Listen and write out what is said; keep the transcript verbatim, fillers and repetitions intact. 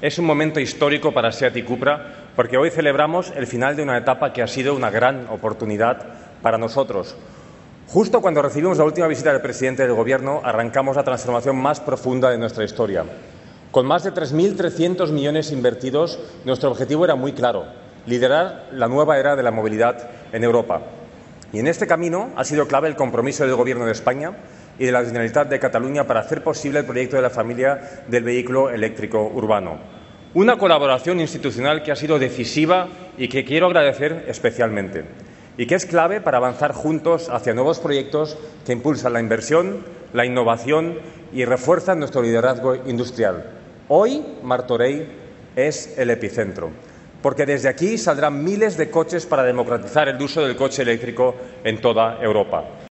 es un momento histórico para SEAT y Cupra porque hoy celebramos el final de una etapa que ha sido una gran oportunidad para nosotros. Justo cuando recibimos la última visita del presidente del Gobierno, arrancamos la transformación más profunda de nuestra historia. Con más de tres mil trescientos millones invertidos, nuestro objetivo era muy claro: liderar la nueva era de la movilidad en Europa. Y en este camino ha sido clave el compromiso del Gobierno de España y de la Generalitat de Cataluña para hacer posible el proyecto de la familia del vehículo eléctrico urbano. Una colaboración institucional que ha sido decisiva y que quiero agradecer especialmente, y que es clave para avanzar juntos hacia nuevos proyectos que impulsan la inversión, la innovación y refuerzan nuestro liderazgo industrial. Hoy, Martorell es el epicentro, porque desde aquí saldrán miles de coches para democratizar el uso del coche eléctrico en toda Europa.